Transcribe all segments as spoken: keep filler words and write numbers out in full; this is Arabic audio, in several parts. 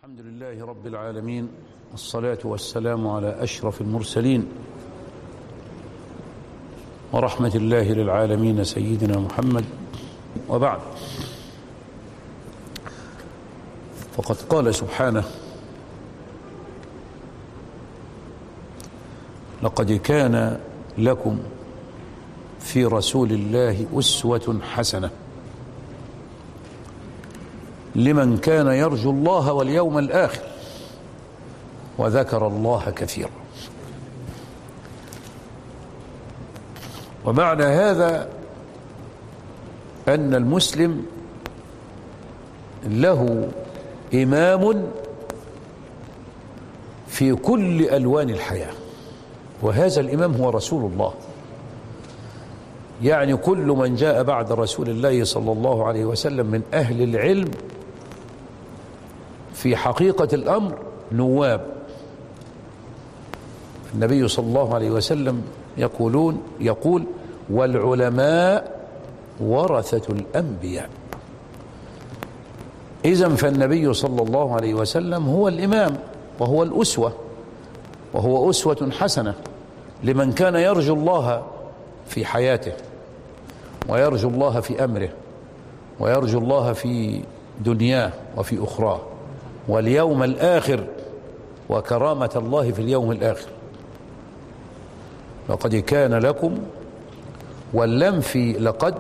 الحمد لله رب العالمين، الصلاة والسلام على أشرف المرسلين ورحمة الله للعالمين سيدنا محمد. وبعد، فقد قال سبحانه: لقد كان لكم في رسول الله أسوة حسنة لمن كان يرجو الله واليوم الآخر وذكر الله كثيرا. ومعنى هذا أن المسلم له إمام في كل ألوان الحياة، وهذا الإمام هو رسول الله. يعني كل من جاء بعد رسول الله صلى الله عليه وسلم من أهل العلم في حقيقة الأمر نواب. النبي صلى الله عليه وسلم يقولون يقول: والعلماء ورثة الأنبياء. إذن فالنبي صلى الله عليه وسلم هو الإمام وهو الأسوة، وهو أسوة حسنة لمن كان يرجو الله في حياته ويرجو الله في أمره ويرجو الله في دنياه وفي أخراه واليوم الآخر وكرامة الله في اليوم الآخر. لقد كان لكم، واللم في لقد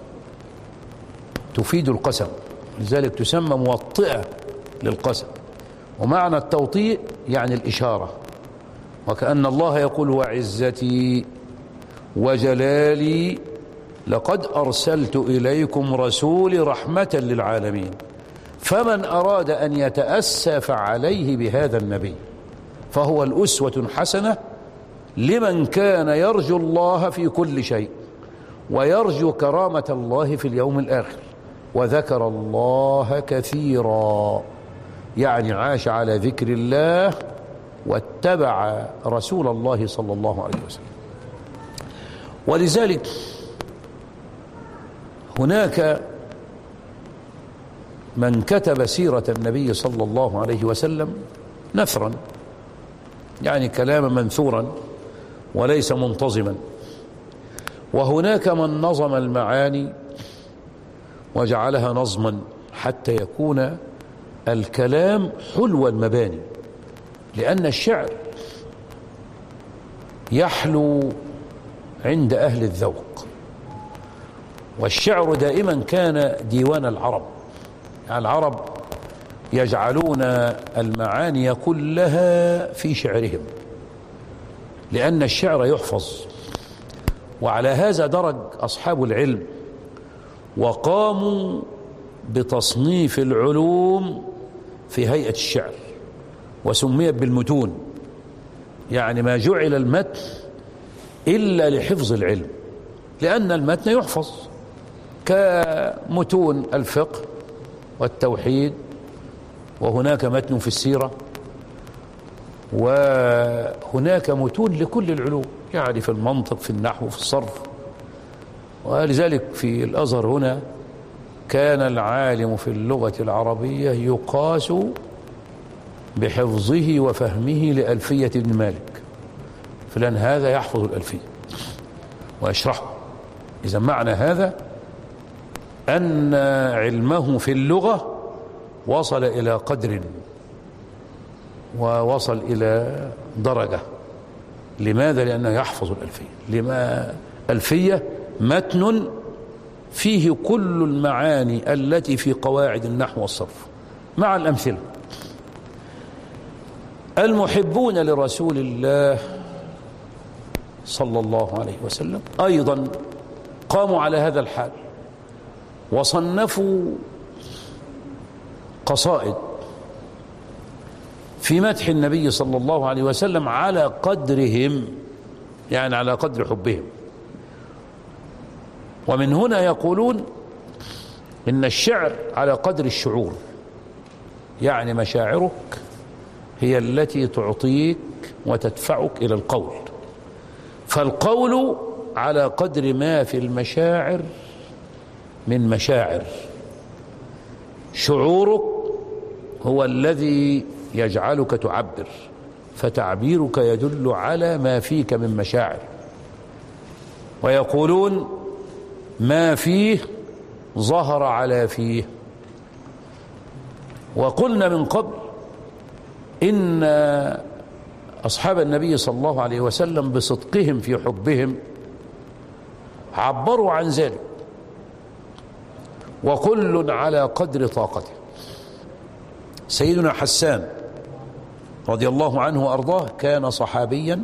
تفيد القسم، لذلك تسمى موطئة للقسم. ومعنى التوطيء يعني الإشارة، وكأن الله يقول: وعزتي وجلالي لقد أرسلت إليكم رسولي رحمة للعالمين. فمن أراد أن يتأسى فعليه بهذا النبي، فهو الأسوة حسنة لمن كان يرجو الله في كل شيء ويرجو كرامة الله في اليوم الآخر وذكر الله كثيرا، يعني عاش على ذكر الله واتبع رسول الله صلى الله عليه وسلم. ولذلك هناك من كتب سيرة النبي صلى الله عليه وسلم نثرا، يعني كلاما منثورا وليس منتظما، وهناك من نظم المعاني وجعلها نظما حتى يكون الكلام حلو المباني، لأن الشعر يحلو عند أهل الذوق، والشعر دائما كان ديوان العرب. يعني العرب يجعلون المعاني كلها في شعرهم، لأن الشعر يحفظ. وعلى هذا درج أصحاب العلم وقاموا بتصنيف العلوم في هيئة الشعر، وسميت بالمتون. يعني ما جعل المتن إلا لحفظ العلم، لأن المتن يحفظ، كمتون الفقه والتوحيد، وهناك متن في السيرة، وهناك متون لكل العلوم، يعني في المنطق، في النحو، في الصرف. ولذلك في الأزهر هنا كان العالم في اللغة العربية يقاس بحفظه وفهمه لألفية ابن مالك. فلان هذا يحفظ الألفية ويشرحه. إذا معنى هذا أن علمه في اللغة وصل إلى قدر ووصل إلى درجة. لماذا؟ لأنه يحفظ الألفية. لما ألفية متن فيه كل المعاني التي في قواعد النحو والصرف مع الأمثلة. المحبون لرسول الله صلى الله عليه وسلم أيضا قاموا على هذا الحال، وصنفوا قصائد في مدح النبي صلى الله عليه وسلم على قدرهم، يعني على قدر حبهم. ومن هنا يقولون إن الشعر على قدر الشعور، يعني مشاعرك هي التي تعطيك وتدفعك إلى القول، فالقول على قدر ما في المشاعر من مشاعر. شعورك هو الذي يجعلك تعبر، فتعبيرك يدل على ما فيك من مشاعر. ويقولون ما فيه ظهر على فيه. وقلنا من قبل إن أصحاب النبي صلى الله عليه وسلم بصدقهم في حبهم عبروا عن ذلك، وكل على قدر طاقته. سيدنا حسان رضي الله عنه وأرضاه كان صحابيا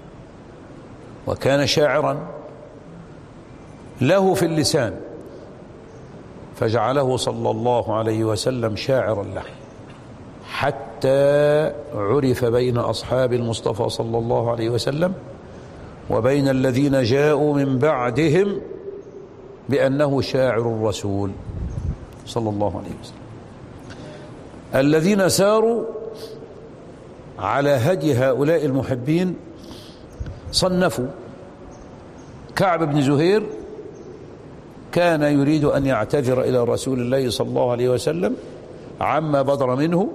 وكان شاعرا له في اللسان، فجعله صلى الله عليه وسلم شاعرا له، حتى عرف بين أصحاب المصطفى صلى الله عليه وسلم وبين الذين جاءوا من بعدهم بأنه شاعر الرسول صلى الله عليه وسلم. الذين ساروا على هدي هؤلاء المحبين صنفوا. كعب بن زهير كان يريد أن يعتذر إلى رسول الله صلى الله عليه وسلم عما بدر منه،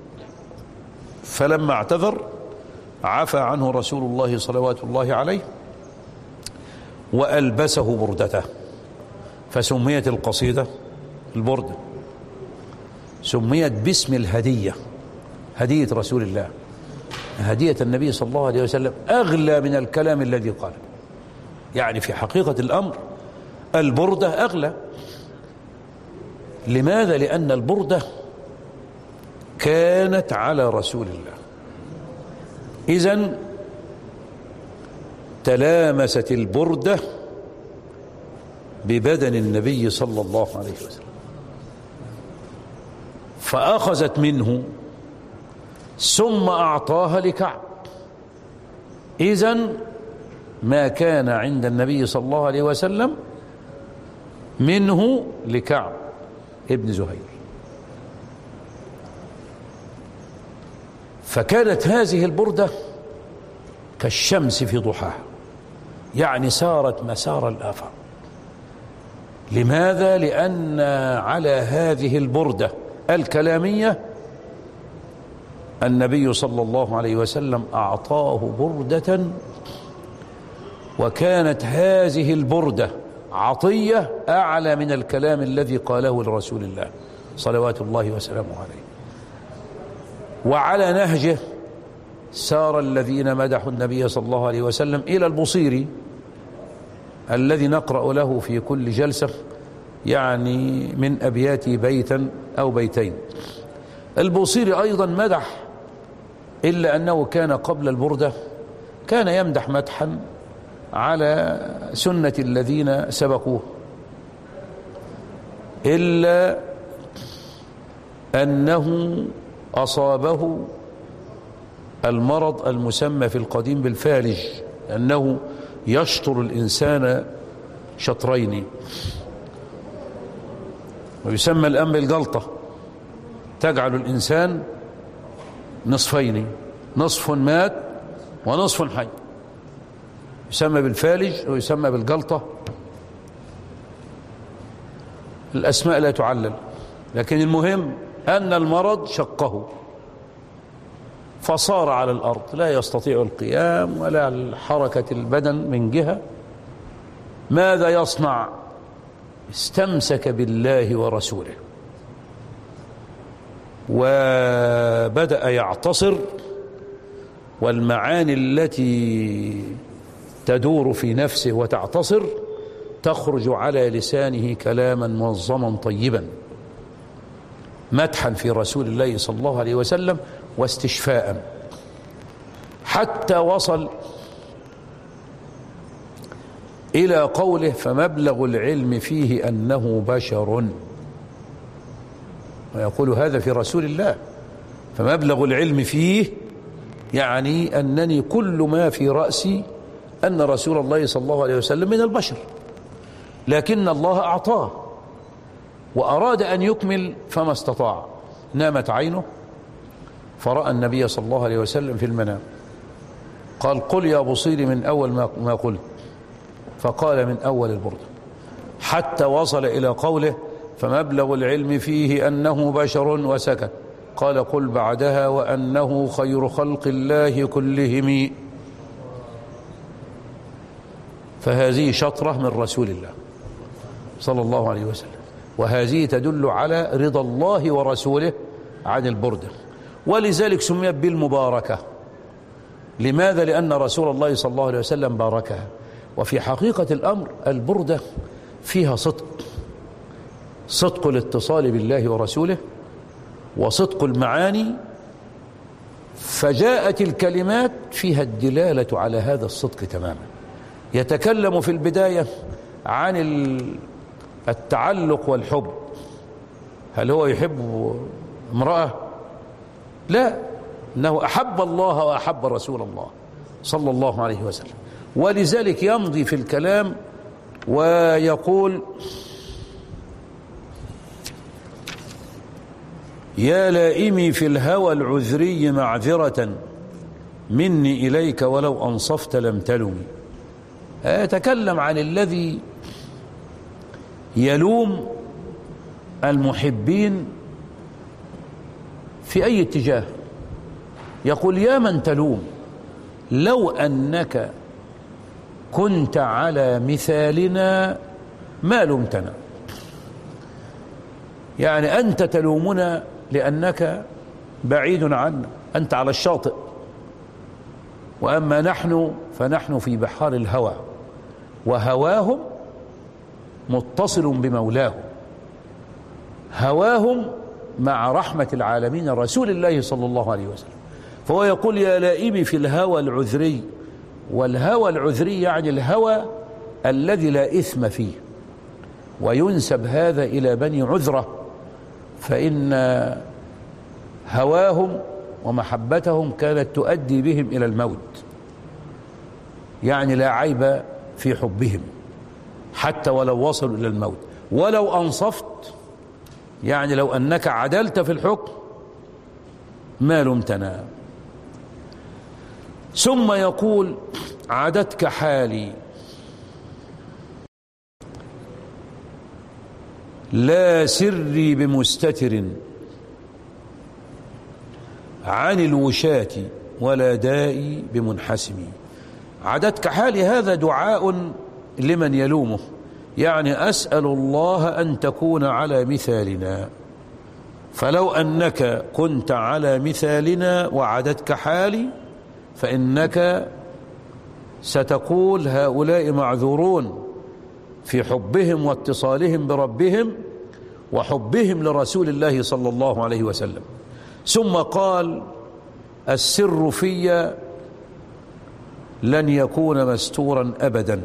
فلما اعتذر عفى عنه رسول الله صلوات الله عليه وألبسه بردته، فسميت القصيدة البردة، سميت باسم الهدية، هدية رسول الله، هدية النبي صلى الله عليه وسلم أغلى من الكلام الذي قاله. يعني في حقيقة الأمر البردة أغلى. لماذا؟ لأن البردة كانت على رسول الله، إذن تلامست البردة ببدن النبي صلى الله عليه وسلم، فأخذت منه ثم أعطاها لكعب. إذن ما كان عند النبي صلى الله عليه وسلم منه لكعب ابن زهير. فكانت هذه البردة كالشمس في ضحاها، يعني سارت مسار الآفاق. لماذا؟ لأن على هذه البردة الكلامية النبي صلى الله عليه وسلم أعطاه بردة، وكانت هذه البردة عطية أعلى من الكلام الذي قاله لرسول الله صلوات الله وسلامه عليه. وعلى نهجه سار الذين مدحوا النبي صلى الله عليه وسلم إلى البصيري الذي نقرأ له في كل جلسة يعني من أبياته بيتا أو بيتين. البصيري أيضا مدح، إلا أنه كان قبل البردة كان يمدح مدحا على سنة الذين سبقوه، إلا أنه أصابه المرض المسمى في القديم بالفالج، أنه يشطر الإنسان شطرين، ويسمى الآن بالجلطة، تجعل الإنسان نصفين، نصف مات ونصف حي، يسمى بالفالج ويسمى بالجلطة. الأسماء لا تعلل، لكن المهم أن المرض شقه فصار على الأرض لا يستطيع القيام ولا حركة البدن من جهة. ماذا يصنع؟ استمسك بالله ورسوله وبدأ يعتصر، والمعاني التي تدور في نفسه وتعتصر تخرج على لسانه كلاما منظما طيبا، مدحا في رسول الله صلى الله عليه وسلم واستشفاء، حتى وصل إلى قوله فمبلغ العلم فيه أنه بشر، ويقول هذا في رسول الله، فمبلغ العلم فيه يعني أنني كل ما في رأسي أن رسول الله صلى الله عليه وسلم من البشر، لكن الله أعطاه وأراد أن يكمل فما استطاع. نامت عينه فرأى النبي صلى الله عليه وسلم في المنام، قال قل يا بصيري من أول ما قلت، فقال من أول البردة، حتى وصل إلى قوله فمبلغ العلم فيه أنه بشر وسكت، قال قل بعدها وأنه خير خلق الله كلهم. فهذه شطرة من رسول الله صلى الله عليه وسلم، وهذه تدل على رضا الله ورسوله عن البردة، ولذلك سميت بالمباركة. لماذا؟ لأن رسول الله صلى الله عليه وسلم باركها. وفي حقيقة الأمر البردة فيها صدق، صدق الاتصال بالله ورسوله وصدق المعاني، فجاءت الكلمات فيها الدلالة على هذا الصدق تماما. يتكلم في البداية عن التعلق والحب. هل هو يحب امرأة؟ لا، إنه أحب الله وأحب رسول الله صلى الله عليه وسلم. ولذلك يمضي في الكلام ويقول يا لائمي في الهوى العذري معذرة مني إليك ولو أنصفت لم تلمي. يتكلم عن الذي يلوم المحبين في أي اتجاه. يقول يا من تلوم لو أنك كنت على مثالنا ما لمتنا. يعني أنت تلومنا لأنك بعيد عنا، أنت على الشاطئ، وأما نحن فنحن في بحار الهوى، وهواهم متصل بمولاه، هواهم مع رحمة العالمين رسول الله صلى الله عليه وسلم. فهو يقول يا لائمي في الهوى العذري، والهوى العذري يعني الهوى الذي لا إثم فيه، وينسب هذا إلى بني عذرة، فإن هواهم ومحبتهم كانت تؤدي بهم إلى الموت. يعني لا عيب في حبهم حتى ولو وصلوا إلى الموت. ولو أنصفت يعني لو أنك عدلت في الحكم ما لمتنا. ثم يقول عدتك حالي لا سري بمستتر عن الوشاة ولا دائي بمنحسم. عدتك حالي هذا دعاء لمن يلومه، يعني أسأل الله أن تكون على مثالنا، فلو أنك كنت على مثالنا وعدتك حالي فإنك ستقول هؤلاء معذورون في حبهم واتصالهم بربهم وحبهم لرسول الله صلى الله عليه وسلم. ثم قال السر في لن يكون مستورا أبدا،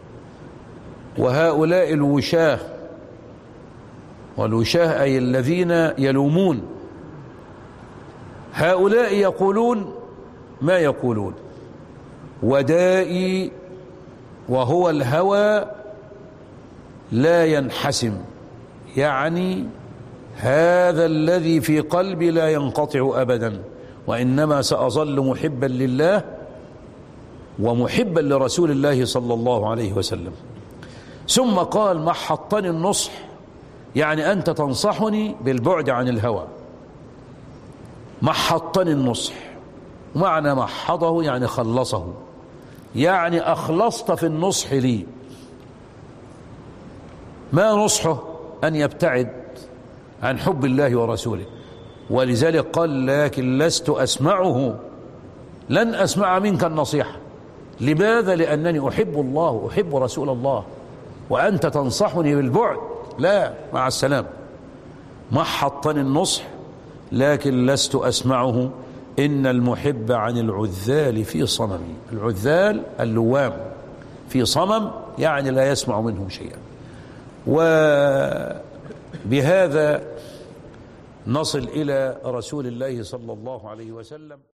وهؤلاء الوشاه، والوشاه أي الذين يلومون، هؤلاء يقولون ما يقولون. ودائي وهو الهوى لا ينحسم، يعني هذا الذي في قلبي لا ينقطع أبدا، وإنما سأظل محبا لله ومحبا لرسول الله صلى الله عليه وسلم. ثم قال محطني النصح، يعني أنت تنصحني بالبعد عن الهوى. محطني النصح، معنى محضه يعني خلصه، يعني أخلصت في النصح لي. ما نصحه؟ أن يبتعد عن حب الله ورسوله. ولذلك قال لكن لست أسمعه، لن أسمع منك النصيحة. لماذا؟ لأنني أحب الله وأحب رسول الله، وأنت تنصحني بالبعد، لا، مع السلام. محطني النصح لكن لست أسمعه، إن المحب عن العذال في صمم. العذال اللوام في صمم، يعني لا يسمع منهم شيئا. وبهذا نصل إلى رسول الله صلى الله عليه وسلم.